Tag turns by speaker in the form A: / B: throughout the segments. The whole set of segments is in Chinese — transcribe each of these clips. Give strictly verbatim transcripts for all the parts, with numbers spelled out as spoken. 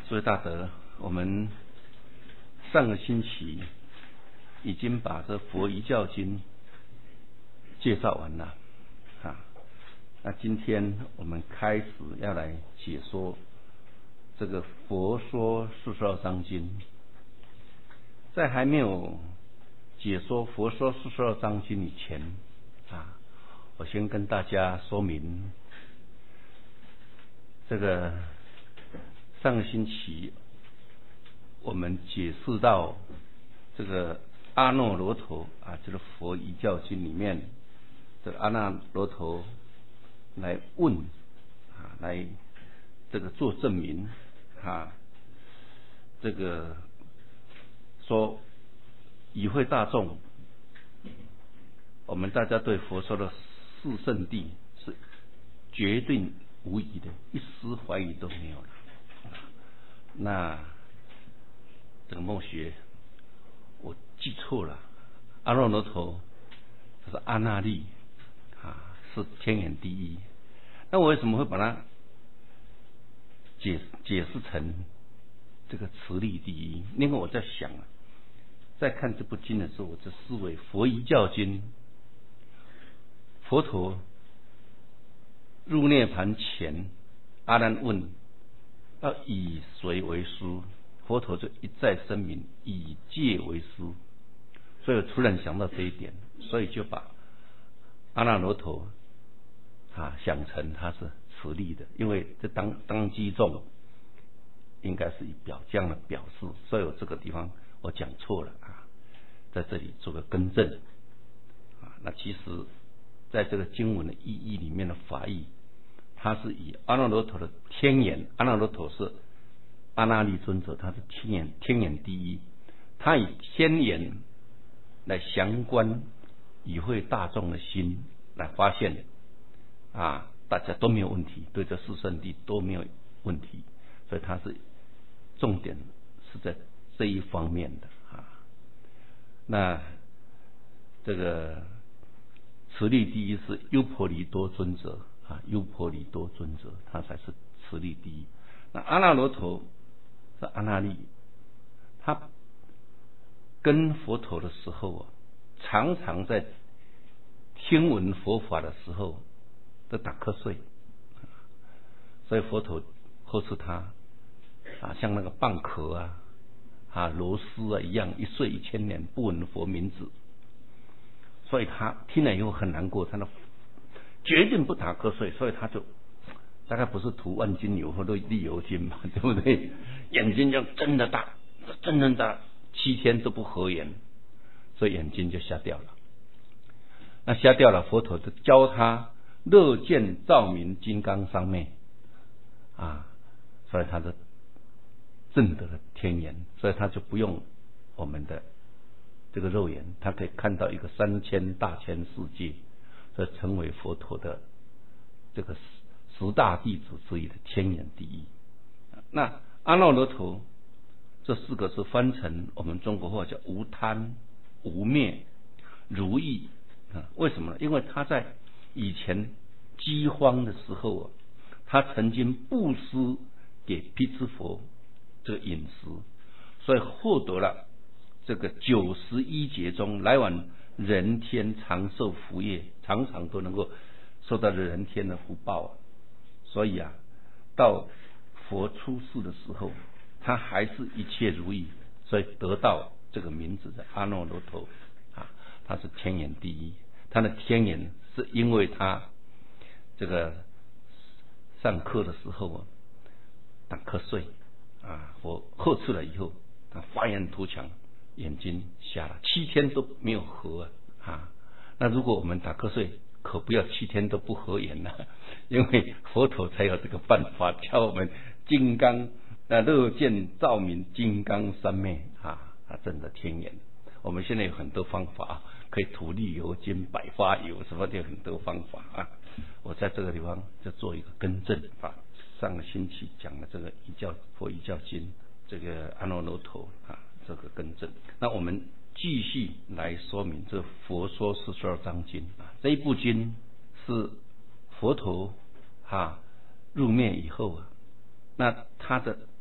A: 诸位大德，我们上个星期已经把这《佛遗教经》介绍完了啊。那今天我们开始要来解说这个《佛说四十二章经》。在还没有解说《佛说四十二章经》以前啊，我先跟大家说明，这个上个星期我们解释到这个阿耨罗陀啊，这个《佛遗教经》里面，这个阿耨罗陀来问啊，来这个做证明啊，这个说与会大众，我们大家对佛说的四圣谛是绝对无疑的，一丝怀疑都没有了。那这个末学我记错了，阿耨罗陀是阿那律啊，是天眼第一。那我为什么会把它解解释成这个慈力第一？因为我在想啊，在看这部经的时候，我就思维佛遗教经，佛陀入涅盘前，阿难问要以谁为师，佛陀就一再声明以戒为师。所以我突然想到这一点，所以就把阿耨罗陀啊想成他是慈力的，因为这当当机众应该是以表这样的表示，所以我这个地方我讲错了啊，在这里做个更正啊。那其实在这个经文的意义里面的法义，他是以阿耨罗陀的天眼，阿耨罗陀是阿那律尊者，他是天眼天眼第一，他以天眼来详观与会大众的心，来发现啊，大家都没有问题，对这四圣谛都没有问题，所以他是重点是在这一方面的啊。那这个慈力第一是优婆离多尊者啊，优婆离多尊者他才是慈力第一。那阿耨罗陀是阿那律，他跟佛陀的时候啊，常常在听闻佛法的时候都打瞌睡，所以佛陀呵斥他啊，像那个蚌壳啊、啊螺丝啊一样，一睡一千年，不闻佛名字。所以他听了以后很难过，他决定不打瞌睡，所以他就大概不是涂万金油或者利油精嘛，对不对？眼睛就睁得大，睁得大，七天都不合眼，所以眼睛就瞎掉了。那瞎掉了，佛陀就教他乐见照明金刚三昧啊，所以他的证得了天眼，所以他就不用我们的这个肉眼，他可以看到一个三千大千世界，所以成为佛陀的这个十大弟子之一的天眼第一。那阿耨罗陀这四个字翻成我们中国话叫无贪、无灭、如意啊。为什么呢？因为他在以前饥荒的时候啊，他曾经布施给辟支佛这个饮食，所以获得了这个九十一劫中来往人天长寿福业，常常都能够受到人天的福报啊。所以啊，到佛出世的时候，他还是一切如意，所以得到这个名字的阿耨罗陀啊，他是天眼第一。他的天眼是因为他这个上课的时候啊打瞌睡啊，我呵斥了以后，他发言图强，眼睛瞎了，七天都没有合啊。啊那如果我们打瞌睡，可不要七天都不合眼了，因为佛陀才有这个办法教我们金刚那乐见照明金刚三昧啊，啊真的天眼。我们现在有很多方法，可以涂利油精、百花油什么的，很多方法啊。我在这个地方就做一个更正啊。上个星期讲的这个遗教佛遗教经，这个阿耨罗陀啊，这个更正。那我们继续来说明这佛说四十二章经啊，这一部经是佛陀啊入灭以后啊，那他的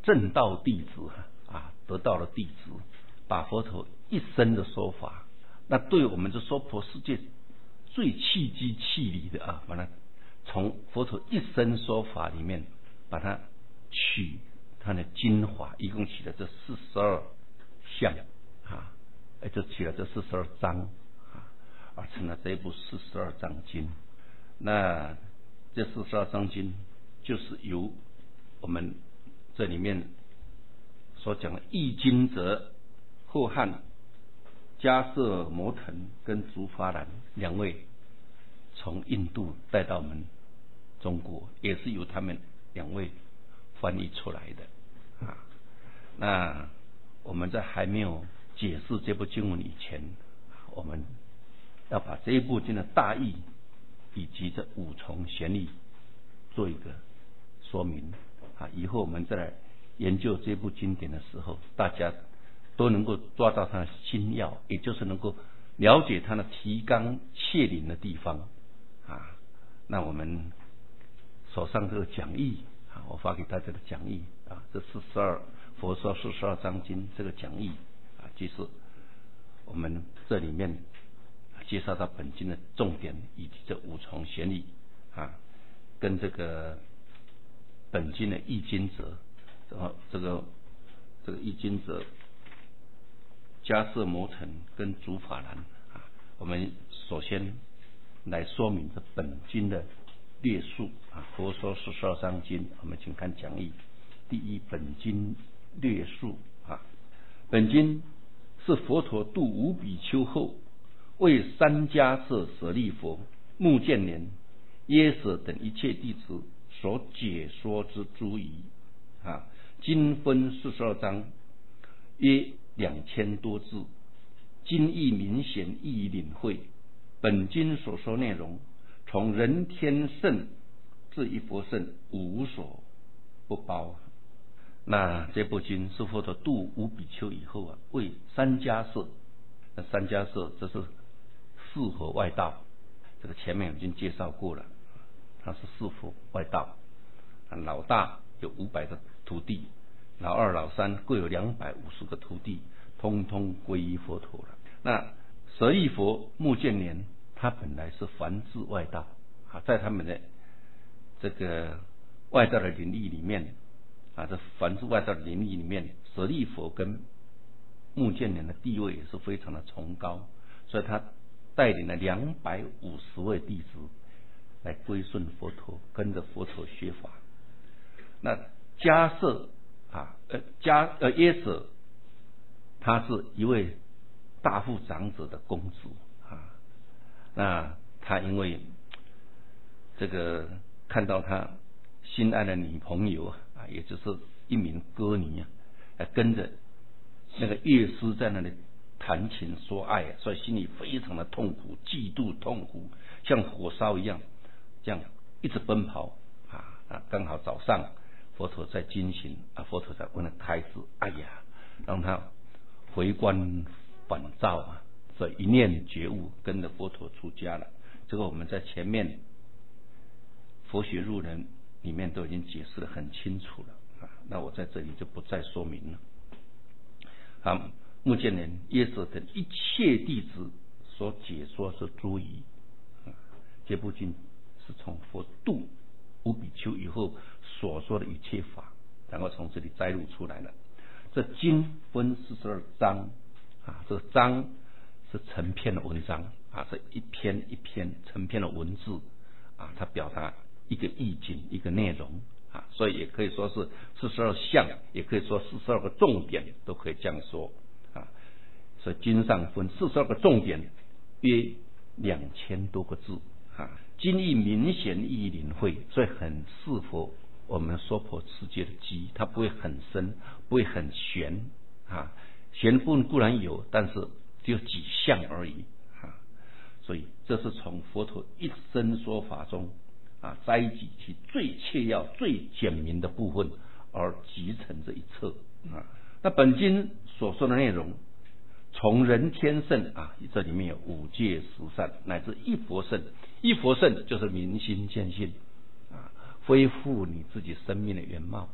A: 证道弟子啊，得到了弟子，把佛陀一生的说法，那对我们这娑婆世界最契机契理的啊，把它从佛陀一生说法里面，把它取它的精华，一共取了这四十二项啊，就取了这四十二章啊，而成了这一部四十二章经。那这四十二章经就是由我们这里面所讲的译经者后汉迦摄摩腾跟竺法兰两位从印度带到我们中国，也是由他们两位翻译出来的啊。那我们在还没有解释这部经文以前，我们要把这一部经的大意以及这五重玄义做一个说明啊，以后我们再来研究这部经典的时候，大家都能够抓到它的心要，也就是能够了解它的提纲挈领的地方啊。那我们手上这个讲义啊，我发给大家的讲义啊，这四十二佛说四十二章经这个讲义啊，就是我们这里面介绍到本经的重点以及这五重玄义啊，跟这个本经的译经者，然后这个这个译经者迦摄摩腾跟竺法兰啊，我们首先来说明这本经的略述啊。佛说四十二章经，我们请看讲义。第一，本经略述啊。本经是佛陀度五比丘后，为三迦摄舍利佛、目犍连、耶舍等一切弟子所解说之诸疑啊。经分四十二章，约两千多字，经义明显，易于领会。本经所说内容，从人天圣至一佛圣，无所不包。那这部经是佛陀度五比丘以后啊，为三迦摄，那三迦摄这是四佛外道，这个前面已经介绍过了，他是四佛外道，老大有五百个徒弟，老二老三各有两百五十个徒弟，通通皈依佛陀了。那舍利佛、目犍连他本来是梵志外道啊，在他们的这个外道的领域里面啊，这梵志外道的领域里面，舍利佛跟目犍连的地位也是非常的崇高，所以他带领了两百五十位弟子来归顺佛陀，跟着佛陀学法。那迦摄啊，呃迦呃耶舍，他是一位大富长者的公子啊。那他因为这个看到他心爱的女朋友啊，也就是一名歌女啊，跟着那个乐师在那里弹琴说爱，所以心里非常的痛苦，嫉妒痛苦，像火烧一样，这样一直奔跑啊啊！刚好早上佛陀在经行啊，佛陀在问他开示，哎呀，让他回观反照啊，所以一念觉悟，跟着佛陀出家了。这个我们在前面佛学入门里面都已经解释得很清楚了啊，那我在这里就不再说明了。好，目犍连、耶舍等一切弟子所解说是诸疑啊，这部经是从佛度五比丘以后所说的一切法，然后从这里摘录出来了。这经分四十二章啊，这个章是成篇的文章啊，这一篇一篇成篇的文字啊，它表达一个意境，一个内容啊，所以也可以说是四十二项，也可以说四十二个重点，都可以这样说啊。所以经上分四十二个重点，约两千多个字啊，经义明显，易于领会，所以很适合我们娑婆世界的机，它不会很深，不会很玄啊，玄部分固然有，但是只有几项而已啊。所以这是从佛陀一生说法中啊，摘集其最切要、最简明的部分，而集成这一册啊。那本经所说的内容，从人天圣啊，这里面有五戒十善，乃至一佛圣。一佛圣就是明心见性啊，恢复你自己生命的原貌，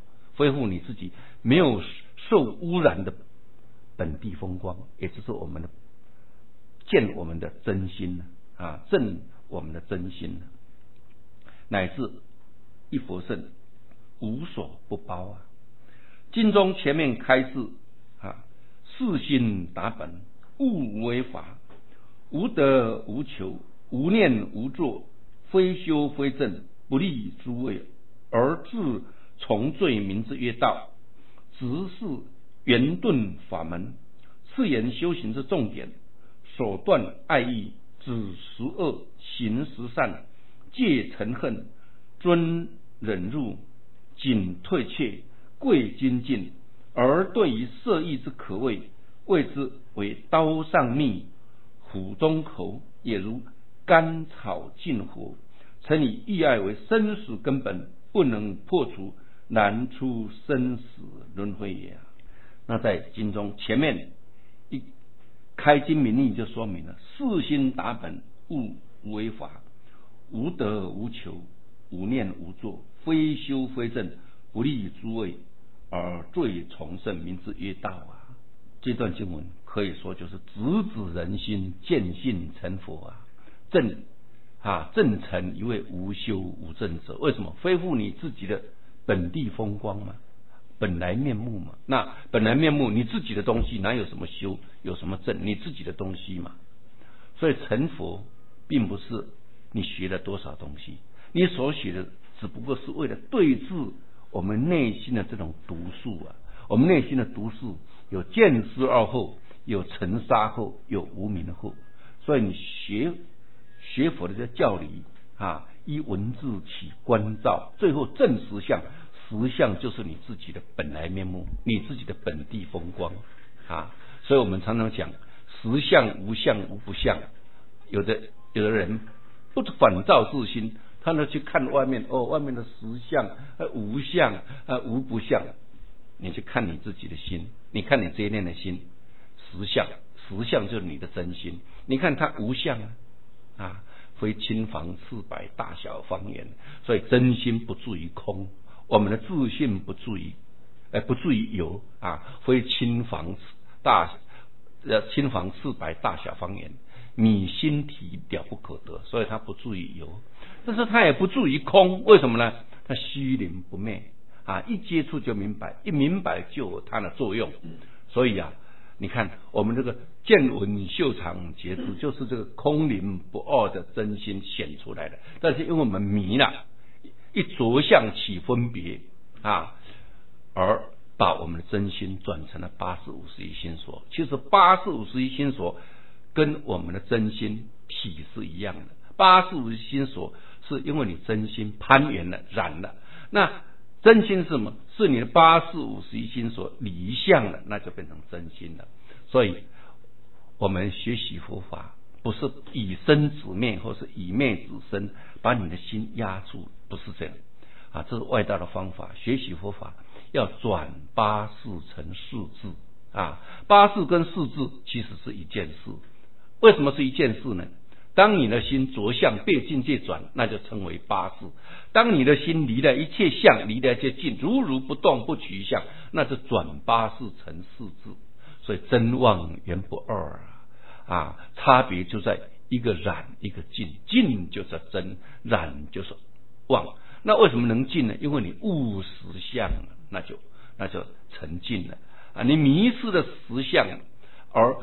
A: 恢复你自己没有受污染的本地风光，也就是我们的见我们的真心啊，正我们的真心，乃至一佛圣无所不包啊。经中前面开示啊，世心达本，勿为法，无得无求，无念无作，非修非正，不利诸位，而自从罪名之曰道，直是圆顿法门。是言修行之重点，手段爱意，止十恶，行十善，戒嗔恨，尊忍辱，谨退却，贵精进。而对于色欲之可畏，谓之为刀上蜜，虎中口，也如甘草尽火。曾以欲爱为生死根本，不能破除，难出生死轮回也。那在经中前面一开经明义就说明了：世心达本，勿为法，无得无求，无念无作，非修非正，不利诸位，而最崇圣名之曰道啊。这段经文可以说就是直指人心，见性成佛啊，正啊正成一位无修无正者。为什么？恢复你自己的本地风光嘛，本来面目嘛。那本来面目，你自己的东西哪有什么修，有什么正？你自己的东西嘛。所以成佛并不是你学了多少东西，你所学的只不过是为了对治我们内心的这种毒素啊。我们内心的毒素有见思二后，有尘沙后，有无明后。所以你学学佛的这教理啊，依文字起观照，最后证实相。实相就是你自己的本来面目，你自己的本地风光啊。所以我们常常讲实相无相无不相。有的有的人不反照自心，他呢去看外面，哦，外面的实相、呃、无相、呃、无不相。你去看你自己的心，你看你这一念的心，实相，实相就是你的真心。你看它无相啊，啊，非青房赤白大小方圆，所以真心不至于空。我们的自信不至于，呃，不至于有啊，非青房大呃青房赤白大小方圆，你心体了不可得，所以它不至于有，但是它也不至于空。为什么呢？它虚灵不灭啊，一接触就明白，一明白就有它的作用。所以啊，你看我们这个见闻嗅尝觉知，就是这个空灵不二的真心显出来的。但是因为我们迷了，一着相起分别啊，而把我们的真心转成了八识五十一心所。其实八识五十一心所跟我们的真心体是一样的。八识五十一心所是因为你真心攀缘了、染了，那真心是什么？是你的八识五十一心所离相了，那就变成真心了。所以我们学习佛法不是以身止灭，或是以灭止身，把你的心压住，不是这样啊，这是外道的方法。学习佛法要转八识成四智啊，八识跟四智其实是一件事。为什么是一件事呢？当你的心着相被境界转，那就称为八识。当你的心离了一切相，离了一切境，如如不动不取相，那就转八识成四智。所以真妄原不二啊，啊，差别就在一个染一个净，净就是真，染就是妄。那为什么能净呢？因为你悟实相了，那就那就成净了啊！你迷失了实相，而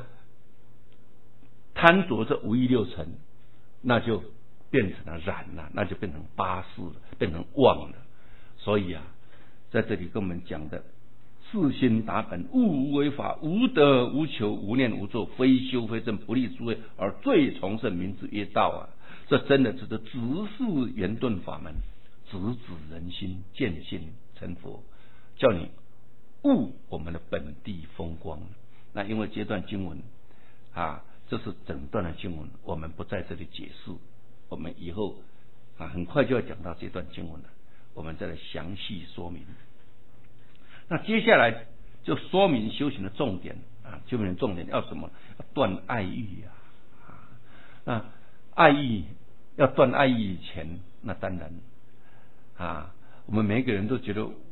A: 贪着这五欲六尘，那就变成了染了，那就变成八识了，变成妄了。所以啊，在这里跟我们讲的世心达本，勿无为法，无得无求，无念无作，非修非正，不利诸位，而最崇圣名之曰道啊！这真的是直是圆顿法门，直指人心，见性成佛，叫你悟我们的本地风光。那因为这段经文啊，这是整段的经文，我们不在这里解释，我们以后啊很快就要讲到这段经文了，我们再来详细说明。那接下来就说明修行的重点啊，修行的重点要什么？要断爱欲啊！啊，那爱欲要断爱欲以前，那当然啊，我们每个人都觉得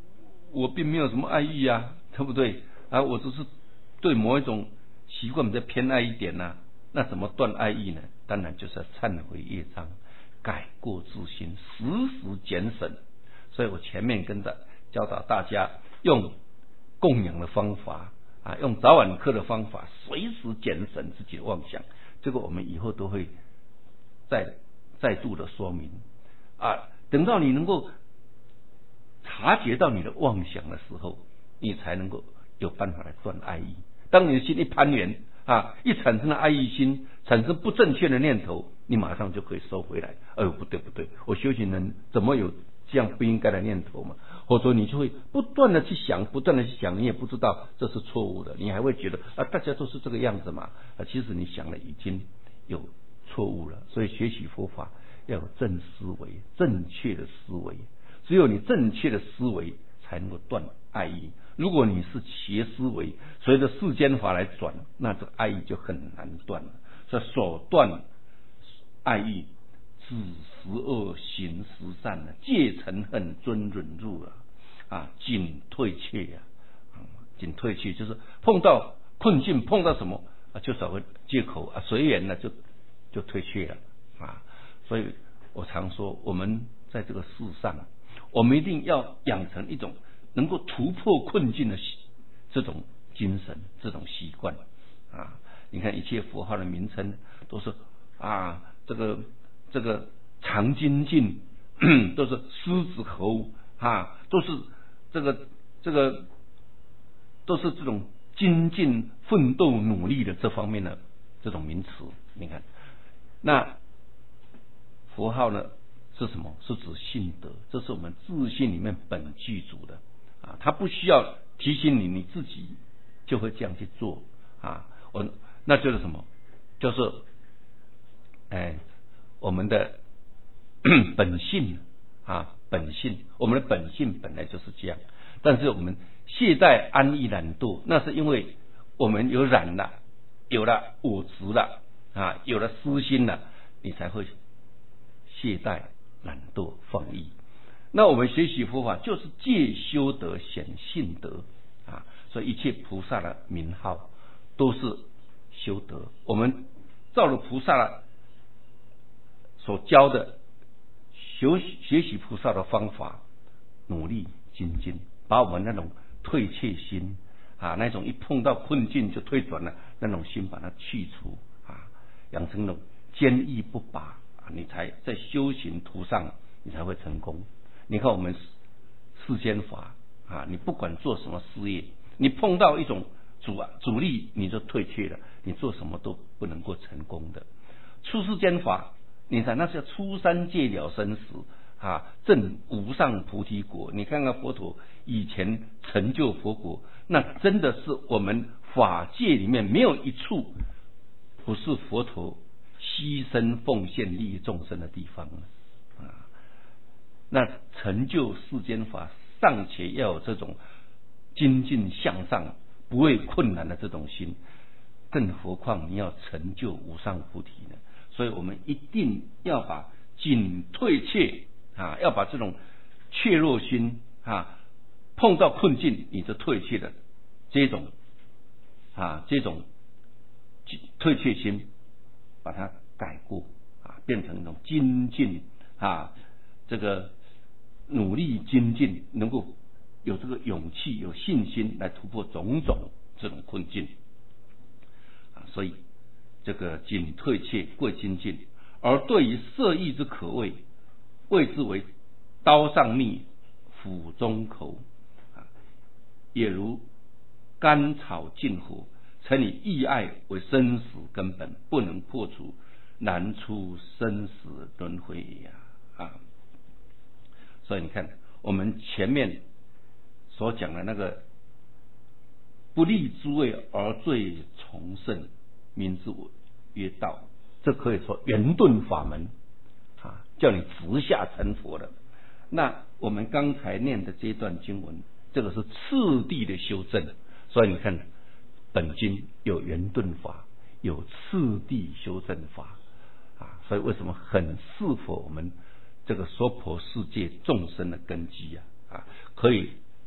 A: 我并没有什么爱意啊，对不对？啊，我只是对某一种习惯比较偏爱一点呐、啊。那怎么断爱意呢？当然就是要忏悔业障，改过自新，时时检审。所以我前面跟着教导大家用供养的方法啊，用早晚课的方法，随时检审自己的妄想。这个我们以后都会再再度的说明啊。等到你能够察觉到你的妄想的时候，你才能够有办法来断爱意。当你的心一攀缘啊，一产生了爱意心，产生不正确的念头，你马上就可以收回来。哎呦，不对不对，我修行人怎么有这样不应该的念头嘛？或者说你就会不断的去想，不断的去想，你也不知道这是错误的，你还会觉得啊，大家都是这个样子嘛。啊，其实你想了已经有错误了。所以学习佛法要有正思维，正确的思维。只有你正确的思维才能够断爱意。如果你是邪思维，随着世间法来转，那这个爱意就很难断了。所以所断爱意，止十恶行十善了，戒嗔恨尊忍辱了啊，仅退却呀、啊，仅退却就是碰到困境，碰到什么啊，就找个借口啊，随缘了就就退却了啊。所以我常说，我们在这个世上，我们一定要养成一种能够突破困境的这种精神，这种习惯啊。你看一切佛号的名称都是啊，这个这个常精进，都是狮子猴啊，都是这个这个都是这种精进奋斗努力的这方面的这种名词。你看，那佛号呢是什么？是指信德，这是我们自信里面本具足的啊，它不需要提醒你，你自己就会这样去做啊。我那就是什么？就是哎，我们的本性啊，本性，我们的本性本来就是这样。但是我们懈怠、安逸、懒惰，那是因为我们有染了，有了我执了啊，有了私心了，你才会懈怠、懒惰、放逸。那我们学习佛法就是借修德显信德啊，所以一切菩萨的名号都是修德。我们照着菩萨所教的学学习菩萨的方法，努力精进，把我们那种退怯心啊，那种一碰到困境就退转了那种心，把它去除啊，养成那种坚毅不拔啊，你才在修行途上你才会成功。你看我们世间法啊，你不管做什么事业，你碰到一种阻阻力，你就退却了，你做什么都不能够成功的。出世间法，你看那是要出三界了生死啊，证无上菩提果。你看看佛陀以前成就佛果，那真的是我们法界里面没有一处不是佛陀牺牲奉献利益众生的地方啊。那成就世间法尚且要有这种精进向上、不畏困难的这种心，更何况你要成就无上菩提呢？所以我们一定要把仅退怯啊，要把这种怯弱心啊，碰到困境你就退却的这种啊，这种退却心，把它改过啊，变成一种精进啊，这个努力精进，能够有这个勇气、有信心来突破种种这种困境啊。所以这个仅退怯，贵精进。而对于色欲之可畏，谓之为刀上蜜，斧中口啊，也如甘草近火，曾以意爱为生死根本，不能破除，难出生死轮回呀啊！所以你看，我们前面所讲的那个不利诸位而最崇圣，名之曰道，这可以说圆顿法门啊，叫你直下成佛的。那我们刚才念的这段经文，这个是次第的修正。所以你看，本经有圆顿法，有次第修正法啊，所以为什么很适合我们这个娑婆世界众生的根基啊啊，可以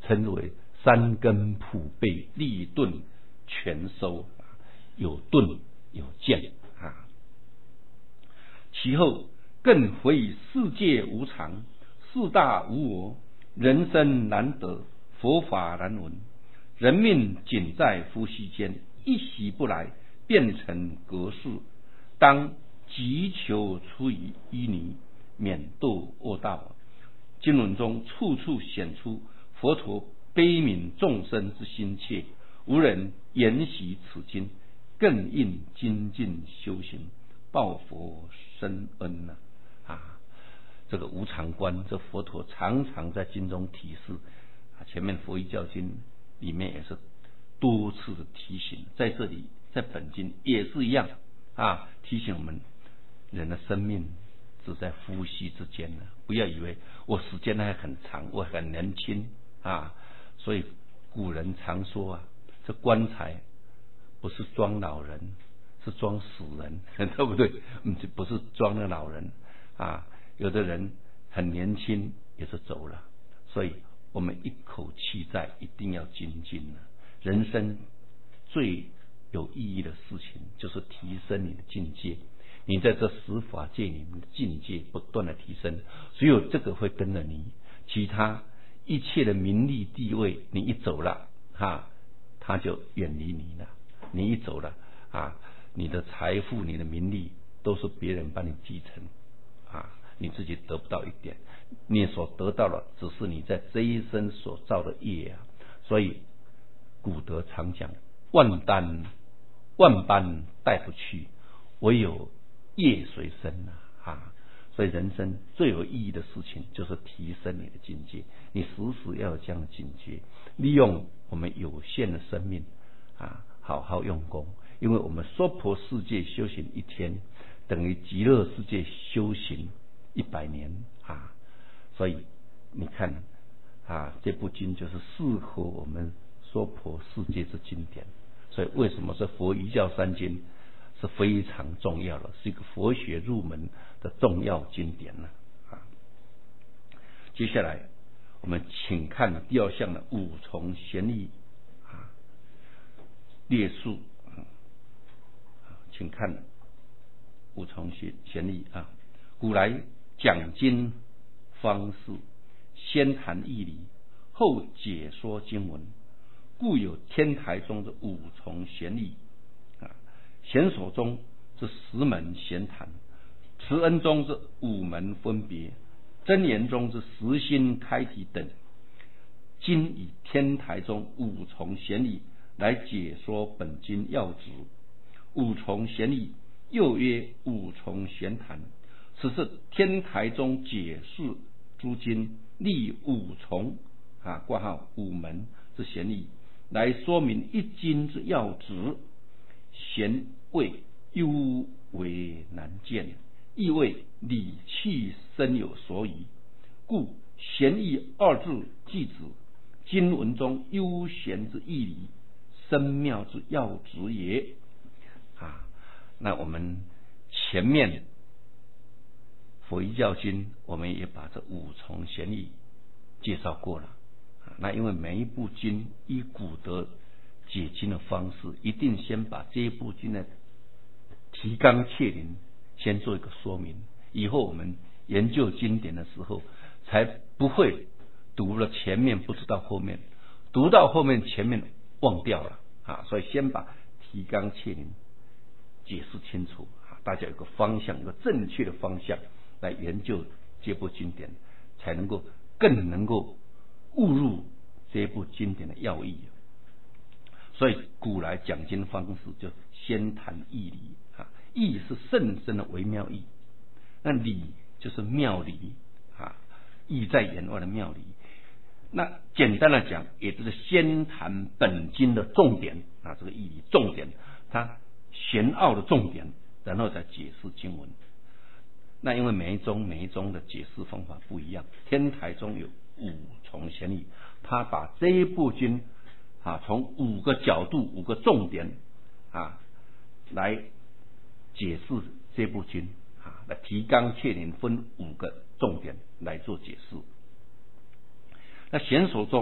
A: 称为三根普被，立顿全收，有顿有见啊。其后更回以世界无常，四大无我，人生难得，佛法难闻，人命仅在呼吸间，一息不来，变成隔世，当急求出于淤泥，免堕恶道。经文中处处显出佛陀悲悯众生之心切，无人研习此经，更应精进修行，报佛深恩啊！啊，这个无常观，这佛陀常常在经中提示啊，前面佛遗教经里面也是多次的提醒，在这里在本经也是一样啊，提醒我们人的生命只在呼吸之间呢，不要以为我时间还很长，我很年轻啊。所以古人常说啊，这棺材不是装老人，是装死人，对不对？嗯，不是装那老人啊。有的人很年轻也是走了，所以我们一口气在，一定要精进了。人生最有意义的事情就是提升你的境界。你在这十法界里面的境界不断的提升，只有这个会跟着你，其他一切的名利地位，你一走了哈，它就远离你了。你一走了啊，你的财富、你的名利都是别人帮你继承啊，你自己得不到一点。你所得到的只是你在这一生所造的业啊。所以古德常讲，万担万般带不去，唯有业随身啊！啊，所以人生最有意义的事情就是提升你的境界，你时时要有这样的境界，利用我们有限的生命啊，好好用功。因为我们娑婆世界修行一天，等于极乐世界修行一百年啊！所以你看啊，这部经就是适合我们娑婆世界之经典。所以为什么是佛遗教三经是非常重要的，是一个佛学入门的重要经典呢啊。接下来我们请看第二项的五重贤义啊列述，请看五重贤义啊。古来讲经方式，先谈义理，后解说经文，故有天台中的五重贤义啊，贤所中是十门闲谈，慈恩中是五门分别，真言中是实心开题等。今以天台中五重贤义来解说本经要旨。五重贤义又约五重闲谈，此是天台中解释诸经立五重啊挂号五门之贤义，来说明一经之要旨。贤谓幽为难见，意谓理气深有所疑，故贤义二字即指经文中幽贤之义理，深妙之要旨也啊。那我们前面佛遗教经我们也把这五重贤义介绍过了。那因为每一部经依古德解经的方式，一定先把这一部经的提纲挈领先做一个说明，以后我们研究经典的时候才不会读了前面不知道后面，读到后面前面忘掉了啊。所以先把提纲挈领解释清楚啊，大家有个方向，有个正确的方向来研究这部经典，才能够更能够悟入这部经典的要义。所以古来讲经方式就先谈义理啊，义是甚深的微妙义，那理就是妙理啊，义在言外的妙理。那简单的讲，也就是先谈本经的重点啊，这个义理重点，它玄奥的重点，然后再解释经文。那因为每一宗每一宗的解释方法不一样，天台中有五重贤义，他把这一部经啊，从五个角度、五个重点啊来解释这部经啊，来提纲挈领，分五个重点来做解释。那贤所中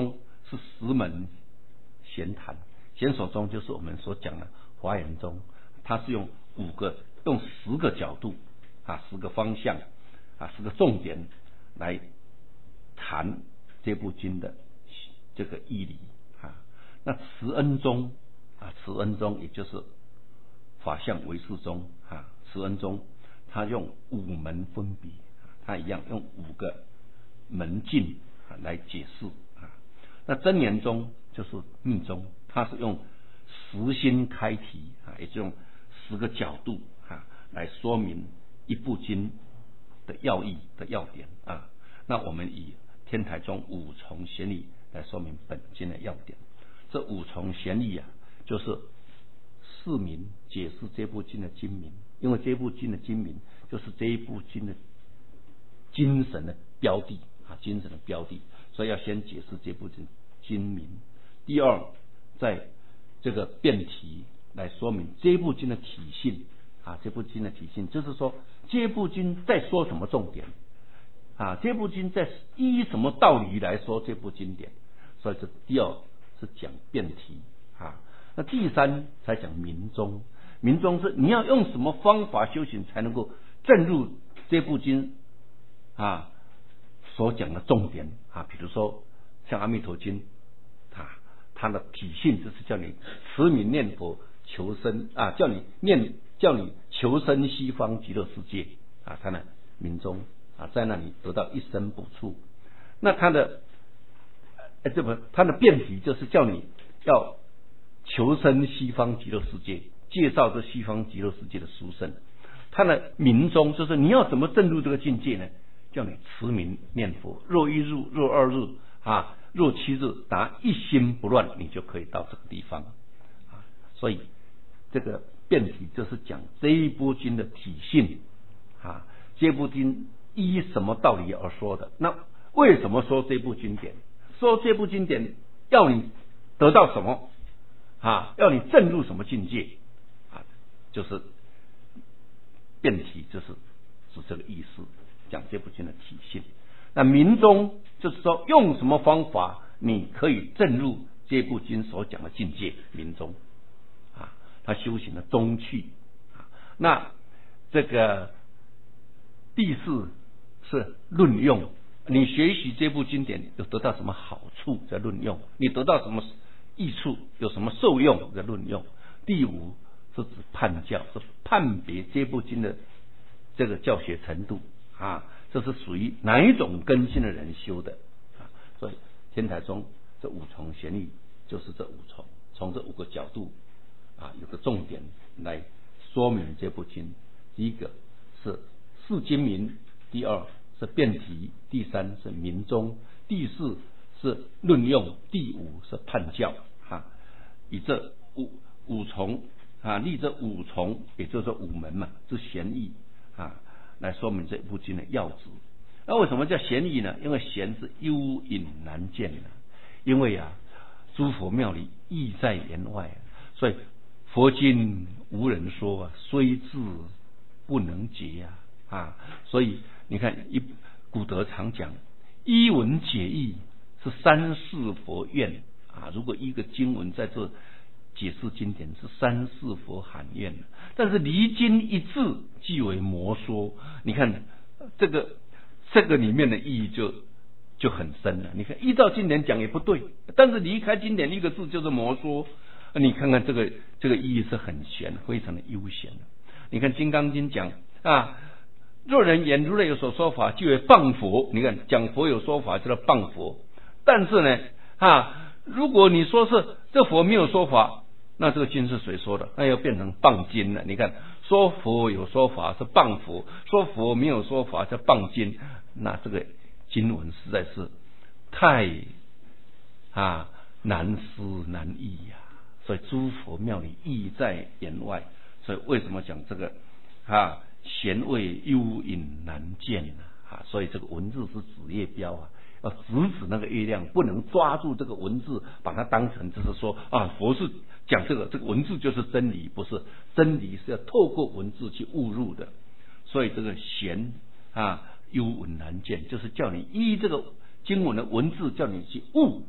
A: 是十门弦坛，弦所中就是我们所讲的华严宗，它是用五个用十个角度啊，十个方向啊，十个重点来谈这部经的这个义理啊。那慈恩宗啊，慈恩宗也就是法相唯识宗啊，慈恩宗他用五门分别，他一样用五个门径啊来解释啊。那真言宗就是密宗，它是用十心开题啊，也就用十个角度啊来说明一部经的要义的要点啊。那我们以天台宗五重贤义来说明本经的要点。这五重贤义啊，就是释明解释这部经的经名，因为这部经的经名就是这一部经的精神的标的啊，精神的标的，所以要先解释这部经经名。第二，在这个辩题来说明这部经的体性啊，这部经的体性就是说这部经在说什么重点啊，这部经在依什么道理来说这部经典，所以这第二是讲辩题啊。那第三才讲明宗，明宗是你要用什么方法修行才能够证入这部经啊所讲的重点啊，比如说像阿弥陀经啊，它的体性就是叫你持名念佛求生啊，叫你念叫你求生西方极乐世界啊，它的明宗啊，在那里得到一生补处。那它的呃这不它的辩题就是叫你要求生西方极乐世界，介绍这西方极乐世界的殊胜。它的明宗就是你要怎么证入这个境界呢？叫你持名念佛，若一日若二日啊，若七日，达一心不乱，你就可以到这个地方啊。所以这个辩题就是讲这一部经的体性啊，这部经依什么道理而说的？那为什么说这部经典？说这部经典要你得到什么啊？要你证入什么境界啊？就是辩题，就是是这个意思，讲这部经的体性。那明宗就是说用什么方法你可以证入这部经所讲的境界，明宗啊，他修行的宗趣啊。那这个第四是论用，你学习这部经典有得到什么好处在论用，你得到什么益处，有什么受用在论用。第五是指判教，是判别这部经的这个教学程度啊，这是属于哪一种根性的人修的啊。所以天台宗这五重贤义就是这五重，从这五个角度啊，有个重点来说明这部经。第一个是释经名，第二是辩题，第三是明宗，第四是论用，第五是判教啊。以这五五重啊，立这五重，也就是五门嘛，是贤义啊，来说明这部经的要旨。那为什么叫贤义呢？因为贤是幽隐难见的，因为啊，诸佛庙里意在言外，所以佛经无人说啊，虽智不能解啊啊！所以你看，一古德常讲，一文解义是三世佛愿啊。如果一个经文在这解释经典，是三世佛喊愿，但是离经一字即为魔说。你看这个这个里面的意义就就很深了。你看依照经典讲也不对，但是离开经典一个字就是魔说。你看看这个这个意义是很玄，非常的悠闲。你看《金刚经》讲啊，若人言如来有所说法，即为谤佛。你看讲佛有说法，就是谤佛。但是呢啊，如果你说是这佛没有说法，那这个经是谁说的？那要变成谤经了。你看说佛有说法是谤佛，说佛没有说法是谤经，那这个经文实在是太啊难思难译呀、啊。所以诸佛庙里意在言外，所以为什么讲这个啊贤位幽隐难见啊？所以这个文字是指月标啊，要直指那个月亮，不能抓住这个文字，把它当成就是说啊，佛是讲这个，这个文字就是真理，不是真理是要透过文字去悟入的。所以这个贤啊幽隐难见，就是叫你依这个经文的文字，叫你去悟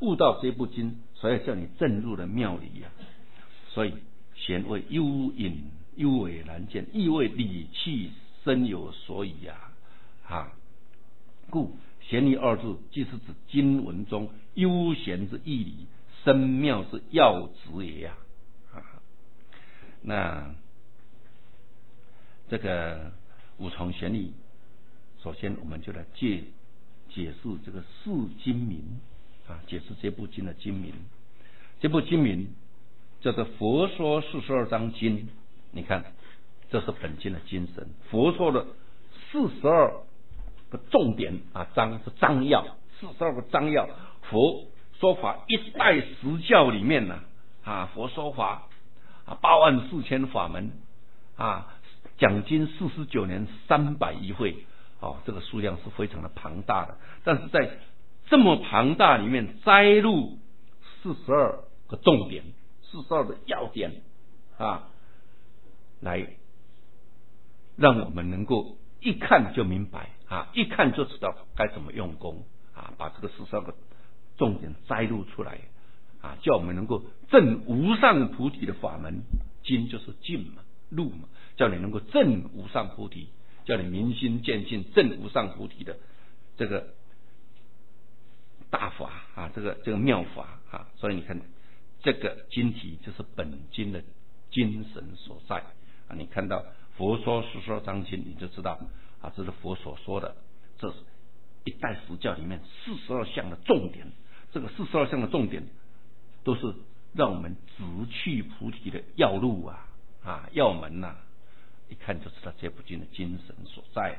A: 悟到这部经，所以叫你正入了庙里呀、啊。所以贤谓幽隐幽为难见，意谓理气深有所以呀、啊。啊，故贤义二字，即是指经文中悠闲之义理，深妙之要旨也呀、啊。啊，那这个五重贤义，首先我们就来解解释这个四经名啊，解释这部经的经名。这部经名叫做《佛说四十二章经》，你看，这是本经的精神。佛说的四十二个重点啊，章是章要，四十二个章要。佛说法一代十教里面呢、啊，啊，佛说法啊，八万四千法门啊，讲经四十九年，三百一会。哦，这个数量是非常的庞大的，但是在这么庞大里面摘录四十二个重点，四十二个要点啊，来让我们能够一看就明白啊，一看就知道该怎么用功啊，把这个四十二个重点摘录出来啊，叫我们能够证无上菩提的法门。经就是进嘛，路嘛，叫你能够证无上菩提。叫你明心见性证无上菩提的这个大法啊，这个这个妙法啊，所以你看这个经题就是本经的精神所在啊。你看到佛说四十二章经，你就知道啊，这是佛所说的，这是一代十教里面四十二项的重点。这个四十二项的重点都是让我们直去菩提的要路啊啊要门呐、啊。一看就知道这部经的精神所在了。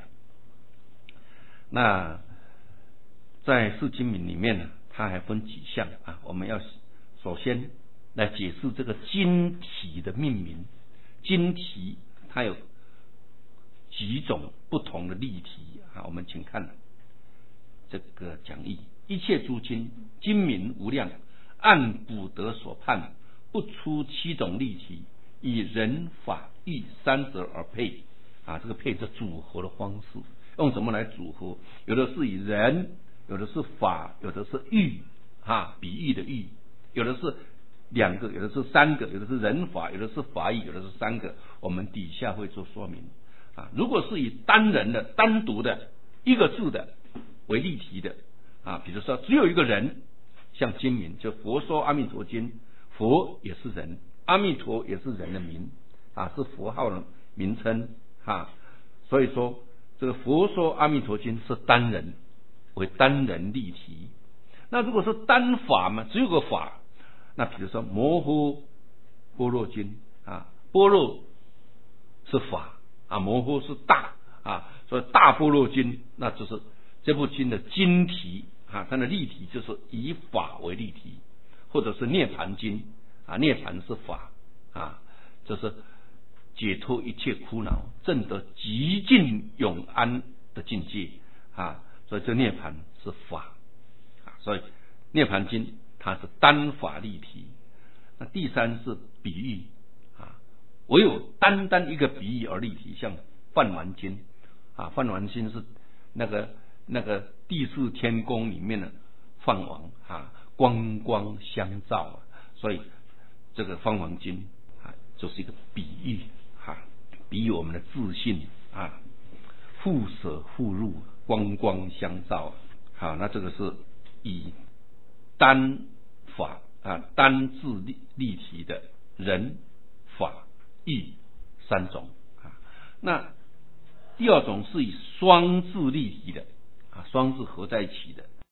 A: 那在四经名里面呢，它还分几项啊？我们要首先来解释这个经题的命名。经题它有几种不同的例题啊，我们请看这个讲义：一切诸经，经名无量，按补德所判，不出七种例题，以人法义三者而配啊，这个配是组合的方式，用什么来组合？有的是以人，有的是法，有的是喻啊，比喻的喻，有的是两个，有的是三个，有的是人法，有的是法义，有的是三个。我们底下会做说明啊。如果是以单人的、单独的一个字的为例题的啊，比如说只有一个人，像经名就佛说阿弥陀经，佛也是人，阿弥陀也是人的名。啊，是佛号的名称啊，所以说这个佛说阿弥陀经是单人为单人例题。那如果是单法嘛，只有个法，那比如说摩诃般若经啊，般若是法啊，摩诃是大啊，所以大般若经那就是这部经的经题啊，它的例题就是以法为例题，或者是涅盘经啊，涅盘是法啊，就是解脱一切苦恼，证得极尽永安的境界啊，所以这涅盘是法啊，所以涅盘经它是单法例题。那第三是比喻啊，唯有单单一个比喻而例题，像梵王经啊，梵王经是那个那个第四天宫里面的梵王啊，光光相照啊，所以这个梵王经啊就是一个比喻啊，比喻我们的自信啊，互舍互入，光光相照。好，那这个是以单法啊单字例例题的人法义三种啊。那第二种是以双字例题的啊，双字合在一起的，